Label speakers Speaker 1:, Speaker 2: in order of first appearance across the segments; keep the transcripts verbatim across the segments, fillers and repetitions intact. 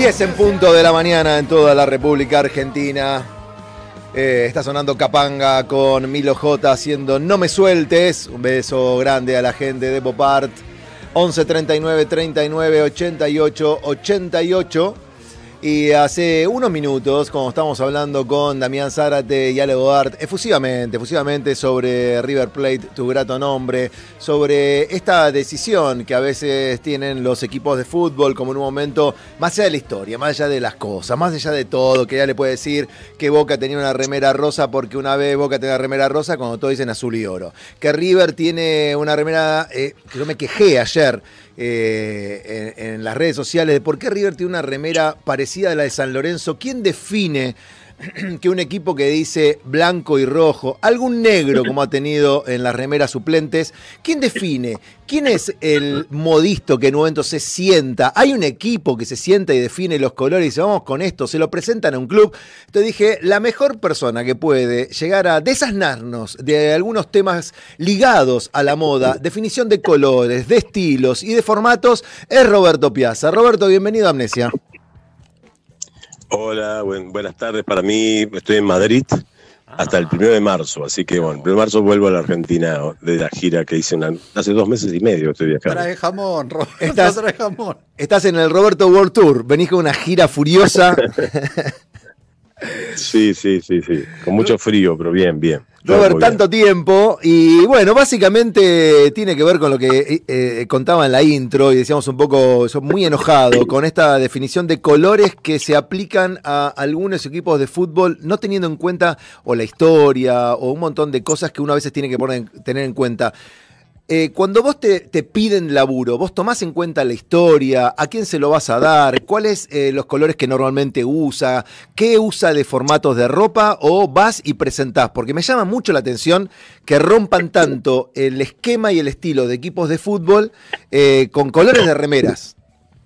Speaker 1: diez en punto de la mañana en toda la República Argentina. Eh, está sonando Capanga con Milo J haciendo No Me Sueltes. Un beso grande a la gente de Pop Art. once treinta y nueve treinta y nueve ochenta y ocho ochenta y ocho. Y hace unos minutos, como estamos hablando con Damián Zárate y Ale Godard, efusivamente, efusivamente sobre River Plate, tu grato nombre, sobre esta decisión que a veces tienen los equipos de fútbol, como en un momento, más allá de la historia, más allá de las cosas, más allá de todo, que ya le puede decir que Boca tenía una remera rosa porque una vez Boca tenía una remera rosa cuando todos dicen azul y oro. Que River tiene una remera, eh, que yo me quejé ayer, Eh, en, en las redes sociales de por qué River tiene una remera parecida a la de San Lorenzo. ¿Quién define que un equipo que dice blanco y rojo, algún negro como ha tenido en las remeras suplentes, quién define? ¿Quién es el modisto que en un momento se sienta? Hay un equipo que se sienta y define los colores y dice, vamos con esto, se lo presentan a un club. Entonces dije, la mejor persona que puede llegar a desasnarnos de algunos temas ligados a la moda, definición de colores, de estilos y de formatos, es Roberto Piazza. Roberto, bienvenido a Amnesia.
Speaker 2: Hola, buen, buenas tardes. Para mí, estoy en Madrid hasta el primero de marzo, así que bueno, el primero de marzo vuelvo a la Argentina de la gira que hice una, hace dos meses y medio estoy viajando.
Speaker 3: Trae jamón, Roberto,
Speaker 1: estás,
Speaker 3: trae jamón.
Speaker 1: Estás en el Roberto World Tour, venís con una gira furiosa.
Speaker 2: Sí, sí, sí, sí, con mucho frío, pero bien, bien.
Speaker 1: Robert, tanto tiempo, y bueno, básicamente tiene que ver con lo que eh, contaba en la intro, y decíamos un poco, soy muy enojado con esta definición de colores que se aplican a algunos equipos de fútbol, no teniendo en cuenta o la historia o un montón de cosas que uno a veces tiene que poner, tener en cuenta. Eh, cuando vos te, te piden laburo, ¿vos tomás en cuenta la historia? ¿A quién se lo vas a dar? ¿Cuáles eh, los colores que normalmente usa? ¿Qué usa de formatos de ropa? ¿O vas y presentás? Porque me llama mucho la atención que rompan tanto el esquema y el estilo de equipos de fútbol eh, con colores de remeras.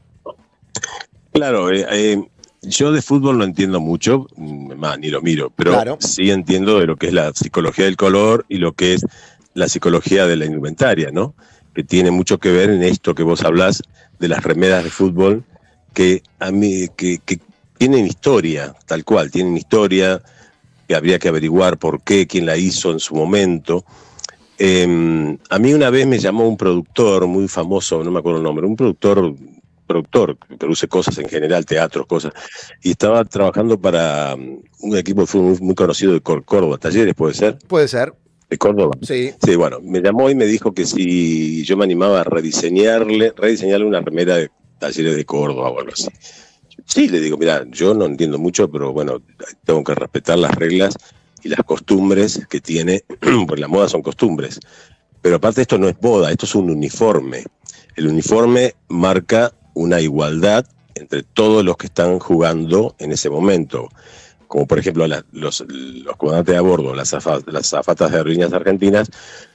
Speaker 2: Claro, eh, eh, yo de fútbol no entiendo mucho, más, ni lo miro, pero claro, sí entiendo de lo que es la psicología del color y lo que es la psicología de la indumentaria, ¿no? Que tiene mucho que ver en esto que vos hablás de las remeras de fútbol, que a mí que, que tienen historia, tal cual, tienen historia, que habría que averiguar por qué, quién la hizo en su momento. Eh, a mí una vez me llamó un productor muy famoso, no me acuerdo el nombre, un productor, productor que produce cosas en general, teatros, cosas, y estaba trabajando para un equipo de fútbol muy, muy conocido de Córdoba, Talleres, ¿puede ser?
Speaker 1: Puede ser.
Speaker 2: ¿De Córdoba?
Speaker 1: Sí.
Speaker 2: Sí, bueno, me llamó y me dijo que si yo me animaba a rediseñarle, rediseñarle una remera de Talleres de Córdoba o algo así. Sí, le digo, mira, yo no entiendo mucho, pero bueno, tengo que respetar las reglas y las costumbres que tiene, porque la moda son costumbres. Pero aparte esto no es moda, esto es un uniforme. El uniforme marca una igualdad entre todos los que están jugando en ese momento. Como por ejemplo la, los, los comandantes de a bordo, las, afa, las azafatas de aerolíneas argentinas,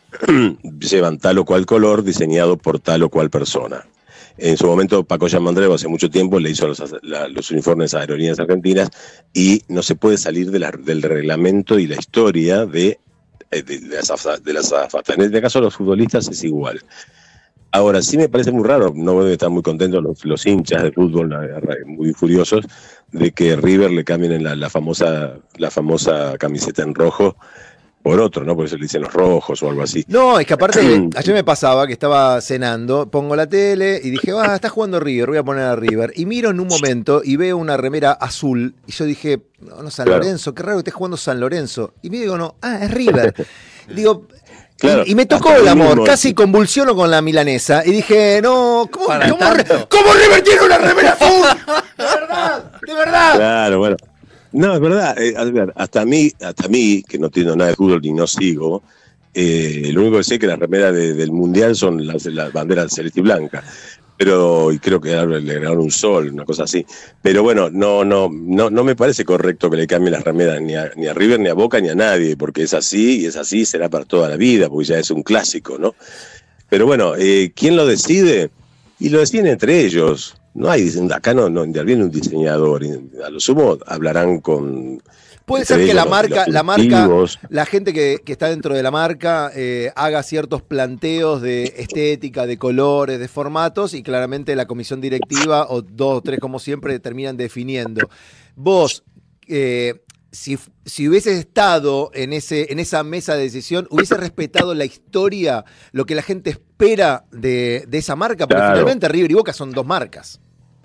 Speaker 2: llevan tal o cual color diseñado por tal o cual persona. En su momento Paco Yamandreu hace mucho tiempo le hizo los, la, los uniformes a aerolíneas argentinas y no se puede salir de la, del reglamento y la historia de, de, de las, de las azafatas. En este caso los futbolistas es igual. Ahora, sí me parece muy raro, no deben estar muy contentos los, los hinchas de fútbol, muy furiosos, de que River le cambien la, la, famosa, la famosa camiseta en rojo por otro, ¿no? Por eso le dicen los rojos o algo así.
Speaker 1: No, es que aparte, ayer me pasaba que estaba cenando, pongo la tele y dije, ah, está jugando River, voy a poner a River. Y miro en un momento y veo una remera azul y yo dije, no, no San claro. Lorenzo, qué raro que esté jugando San Lorenzo. Y me digo, no, ah, es River. Digo... Claro, y, y me tocó el amor, mismo, casi convulsiono con la milanesa y dije, no, ¿cómo, ¿cómo, ¿cómo River tiene una remera azul? De verdad, de verdad.
Speaker 2: Claro, bueno. No, es verdad, eh, hasta a mí, hasta a mí, que no entiendo nada de fútbol ni no sigo, eh, lo único que sé es que las remeras de, del Mundial son las, las banderas celeste y blanca. Pero, y creo que le agregaron un sol, una cosa así. Pero bueno, no, no, no, no me parece correcto que le cambien las remeras ni a, ni a River, ni a Boca, ni a nadie, porque es así, y es así, será para toda la vida, porque ya es un clásico, ¿no? Pero bueno, eh, ¿quién lo decide? Y lo deciden entre ellos. No hay, acá no, no interviene un diseñador, a lo sumo hablarán con...
Speaker 1: puede ser que la marca, la marca, la gente que, que está dentro de la marca eh, haga ciertos planteos de estética, de colores, de formatos, y claramente la comisión directiva, o dos o tres como siempre, terminan definiendo. Vos, eh, si, si hubieses estado en, ese, en esa mesa de decisión, ¿hubieses respetado la historia, lo que la gente espera de, de esa marca? Porque claro, finalmente River y Boca son dos marcas.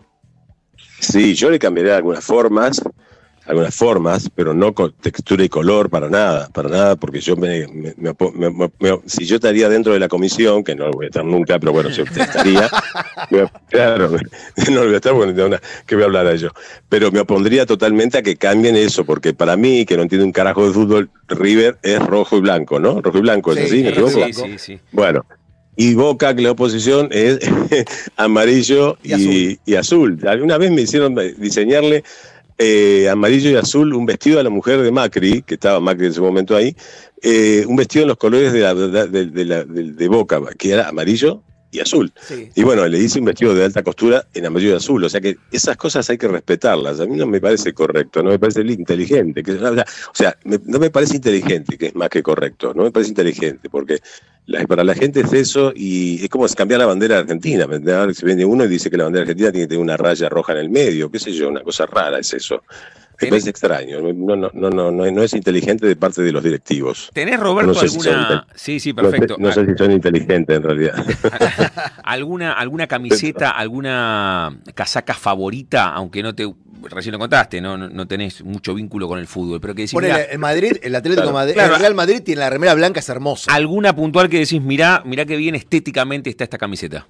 Speaker 2: Sí, yo le cambiaría algunas formas, algunas formas, pero no con textura y color para nada, para nada, porque yo me, me, me, me, me si yo estaría dentro de la comisión, que no lo voy a estar nunca, pero bueno, si usted estaría, me, claro, no lo voy a estar porque no tengo nada que voy a hablar a ello, pero me opondría totalmente a que cambien eso, porque para mí, que no entiendo un carajo de fútbol, River es rojo y blanco, ¿no? Rojo y blanco, ¿es
Speaker 1: sí,
Speaker 2: así? ¿Me equivoco?
Speaker 1: Sí, sí, sí.
Speaker 2: Bueno. Y Boca, que la oposición es amarillo y, y, azul. y azul. Alguna vez me hicieron diseñarle eh, amarillo y azul un vestido a la mujer de Macri, que estaba Macri en ese momento ahí, eh, un vestido en los colores de, la, de, de, de, la, de, de Boca, que era amarillo y azul. Sí. Y bueno, le hice un vestido de alta costura en amarillo y azul. O sea que esas cosas hay que respetarlas. A mí no me parece correcto, no me parece inteligente. Que, o sea, me, no me parece inteligente, que es más que correcto. No me parece inteligente, porque la, para la gente es eso, y es como cambiar la bandera de Argentina. Ahora se viene uno y dice que la bandera argentina tiene que tener una raya roja en el medio, qué sé yo, una cosa rara es eso. Me parece extraño, no, no, no, no, no, no es inteligente de parte de los directivos.
Speaker 3: ¿Tenés, Roberto,
Speaker 2: no sé
Speaker 3: alguna...?
Speaker 2: Si
Speaker 3: sí, sí, perfecto.
Speaker 2: No, no sé si son inteligentes en realidad.
Speaker 3: ¿Alguna, alguna camiseta, alguna casaca favorita, aunque no te... Recién lo contaste, no, no, no tenés mucho vínculo con el fútbol, pero que decís...
Speaker 1: Por el, el Madrid, el Atlético
Speaker 3: claro,
Speaker 1: Madrid,
Speaker 3: claro,
Speaker 1: el Real Madrid tiene la remera blanca, es hermosa.
Speaker 3: ¿Alguna puntual que decís, mirá, mirá qué bien estéticamente está esta camiseta?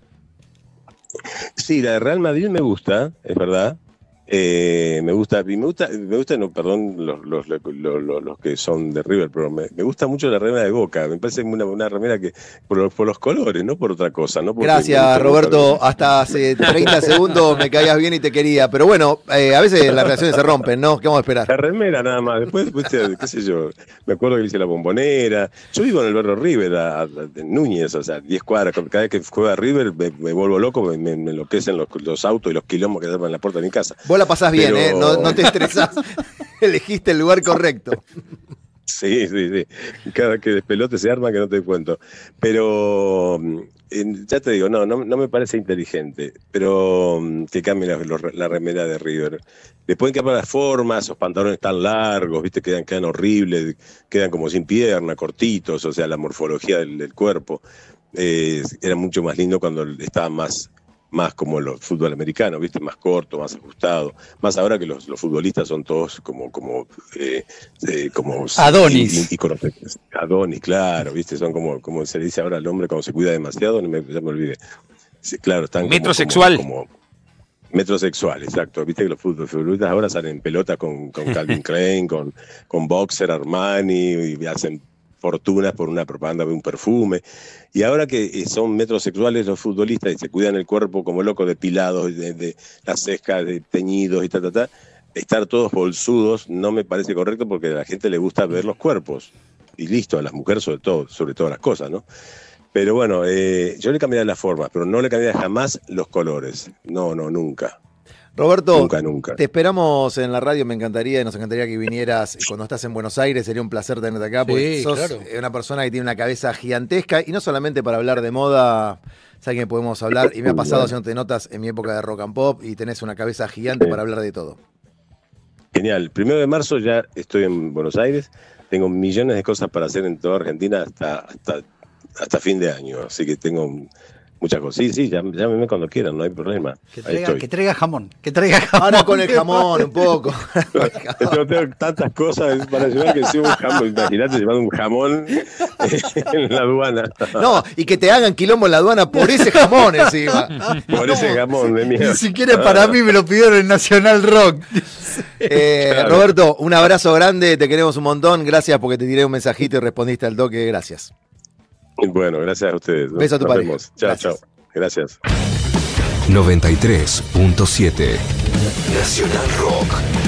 Speaker 2: Sí, la de Real Madrid me gusta, es verdad. Eh, me gusta, me gusta, me gusta, no, perdón, los, los, los, los, los que son de River, pero me, me gusta mucho la remera de Boca. Me parece una, una remera que por, por los colores, no por otra cosa, ¿no?
Speaker 1: Gracias, Roberto. Hasta hace treinta segundos me caías bien y te quería, pero bueno, eh, a veces las relaciones se rompen, ¿no? ¿Qué vamos a esperar?
Speaker 2: La remera nada más. Después, después qué sé yo, me acuerdo que hice la Bombonera. Yo vivo en el barrio River, a, a, en Núñez, o sea, diez cuadras. Cada vez que juega River me, me vuelvo loco, me, me, me enloquecen los, los autos y los quilombos que tapan en la puerta de mi casa.
Speaker 1: Vos la pasás bien, pero... ¿eh? No, no te estresás. Elegiste el lugar correcto.
Speaker 2: Sí, sí, sí. Cada que despelote se arma que no te cuento. Pero ya te digo, no, no, no me parece inteligente. Pero que cambie la, la remera de River. Le pueden cambiar las formas, esos pantalones tan largos, viste, quedan, quedan horribles, quedan como sin pierna, cortitos, o sea, la morfología del, del cuerpo. Eh, era mucho más lindo cuando estaba más... más como los fútbol americanos, ¿viste? Más corto, más ajustado. Más ahora que los, los futbolistas son todos como... como, eh, eh, como
Speaker 1: Adonis.
Speaker 2: Y, y, y, Adonis, claro, ¿viste? Son como, como se le dice ahora al hombre cuando se cuida demasiado, no me, ya me olvidé. Sí, claro, están
Speaker 3: metrosexual.
Speaker 2: Como, como, como metrosexual, exacto. Viste que los futbolistas ahora salen en pelota con, con Calvin Klein, con, con Boxer, Armani, y hacen fortunas por una propaganda de un perfume. Y ahora que son metrosexuales los futbolistas y se cuidan el cuerpo como locos, depilados, de, de las cejas de teñidos y ta, ta, ta, estar todos bolsudos no me parece correcto, porque a la gente le gusta ver los cuerpos. Y listo, a las mujeres sobre todo, sobre todas las cosas, ¿no? Pero bueno, eh, yo le cambiaría las formas, pero no le cambiaría jamás los colores. No, no, nunca.
Speaker 1: Roberto,
Speaker 2: nunca, nunca.
Speaker 1: Te esperamos en la radio, me encantaría, nos encantaría que vinieras cuando estás en Buenos Aires, sería un placer tenerte acá, porque sí, sos claro. una persona que tiene una cabeza gigantesca, y no solamente para hablar de moda, sabes que podemos hablar, y me ha pasado haciéndote notas en mi época de rock and pop, y tenés una cabeza gigante sí. para hablar de todo.
Speaker 2: Genial, primero de marzo ya estoy en Buenos Aires, tengo millones de cosas para hacer en toda Argentina hasta, hasta, hasta fin de año, así que tengo... muchas cosas. Sí, sí, llámeme cuando quieran, no hay problema.
Speaker 4: Que traiga, que traiga jamón. Que traiga jamón.
Speaker 1: Ahora con el jamón un poco.
Speaker 2: Yo tengo tantas cosas para llevar que si un jamón, imagínate llevando un jamón en la aduana.
Speaker 1: No, y que te hagan quilombo en la aduana por ese jamón encima.
Speaker 2: Por
Speaker 1: no,
Speaker 2: ese jamón de mierda.
Speaker 4: Ni siquiera para ah. mí me lo pidieron en Nacional Rock.
Speaker 1: Eh, claro. Roberto, un abrazo grande, te queremos un montón. Gracias porque te tiré un mensajito y respondiste al toque. Gracias.
Speaker 2: Bueno, gracias a ustedes.
Speaker 1: Beso a tu pareja.
Speaker 2: Chao, chao. Gracias.
Speaker 5: noventa y tres punto siete Nacional Rock.